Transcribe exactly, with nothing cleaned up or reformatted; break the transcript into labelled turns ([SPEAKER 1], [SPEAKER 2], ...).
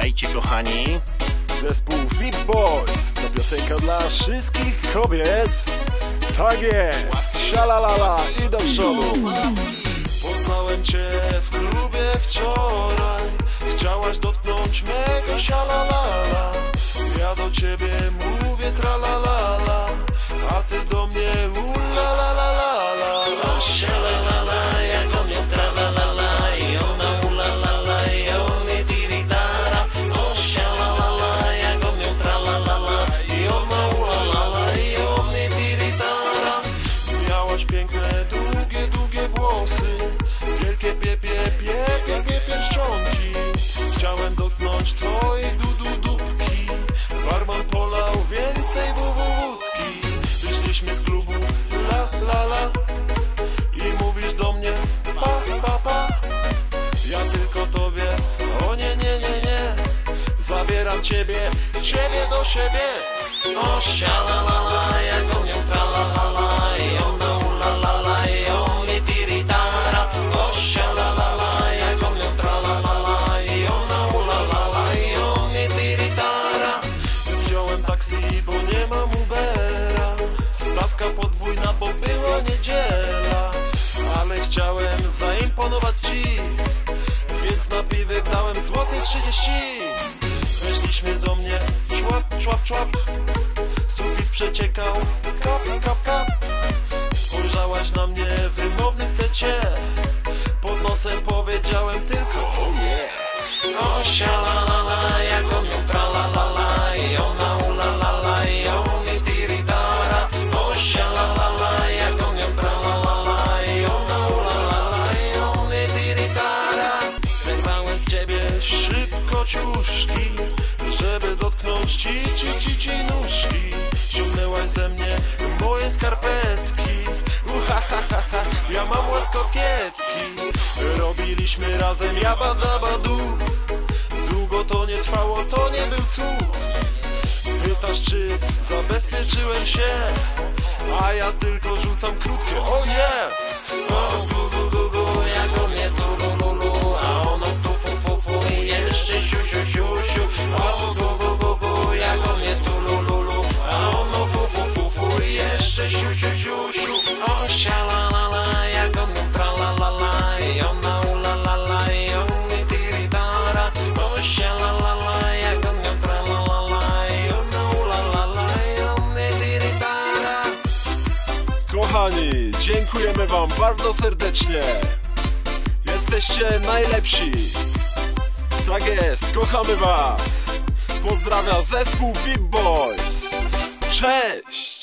[SPEAKER 1] Słuchajcie kochani,
[SPEAKER 2] zespół V I P Boys to piosenka dla wszystkich kobiet. Tak jest, szalalala i do przodu. Poznałem cię w klubie wczoraj, chciałaś dotknąć mego szalalala. Ja do ciebie mówię tralalala, a ty do mnie ulalalala.
[SPEAKER 1] o szalalala, jak on ją tralalala i ona ulalala i on mnie tiritara. O szalalala, jak on ją tralalala i ona ulalala i on mnie tiritara.
[SPEAKER 2] Miałaś piękne, długie, długie włosy, wielkie piepie, piepie, piepie szczonki. Chciałem dotknąć twojej dudu dupki, barman polał więcej wódki. Wyszliśmy z klubu, la la la, i mówisz do mnie pa pa pa. Ja tylko tobie, o nie nie nie nie, zabieram ciebie, ciebie do siebie.
[SPEAKER 1] O szalalala, jak on ją tralalala i ona ulalala i on mnie tiritara. O szalalala, jak on ją tralalala i ona ulalala i on mnie tiritara.
[SPEAKER 2] Wziąłem taksi, bo nie mam Ubera, stawka podwójna, bo była niedziela. Ale chciałem zaimponować ci, więc na piwek dałem złoty trzydzieści. Weszliśmy do mnie, człap, człap, człap, sufit przeciekał, kap, kap, kap. Spojrzałaś na mnie wymownym chcecie, pod nosem powiedziałem tylko oh yeah.
[SPEAKER 1] O szalalala, jak on ją tralalala i ona ulalala i on mnie tiritara. O szalalala, jak on ją tralalala i ona ulalala i on mnie tiritara.
[SPEAKER 2] Zerwałem z ciebie szybko ciuszki, żeby dotknąć ci, ci, ci, ci nóżki. Ściągnęłaś ze mnie moje skarpetki, uhahaha, ja mam łaskokietki. Robiliśmy razem jabadabadu, długo to nie trwało, to nie był cud. Pytasz, czy zabezpieczyłem się, a ja tylko rzucam krótkie oh yeah.
[SPEAKER 1] O gu gu gu gu, jak on mnie tulululu, a ono tu fu fu fu i jeszcze siu siu siu siu. O gu gu gu gu, jak on mnie tulululu, a ono fu fu fu fu i jeszcze siu siu siu siu. O szalalala, jak on ją tralalala i ona ulalala i on mnie tiritara. O szalalala, jak on ją tralalala i ona ulalala i on mnie tiritara.
[SPEAKER 2] Kochani, dziękujemy wam bardzo serdecznie. Jesteście najlepsi. Tak jest, kochamy was. Pozdrawia zespół V I P Boys. Cześć!